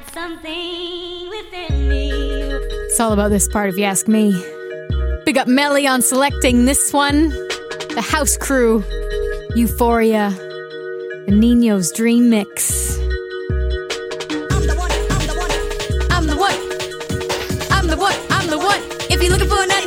got something within me. It's all about this part if you ask me. Big up Melly on selecting this one. The House Crew, Euphoria, the Nino's Dream Mix. I'm the one. I'm the one. If you're looking for an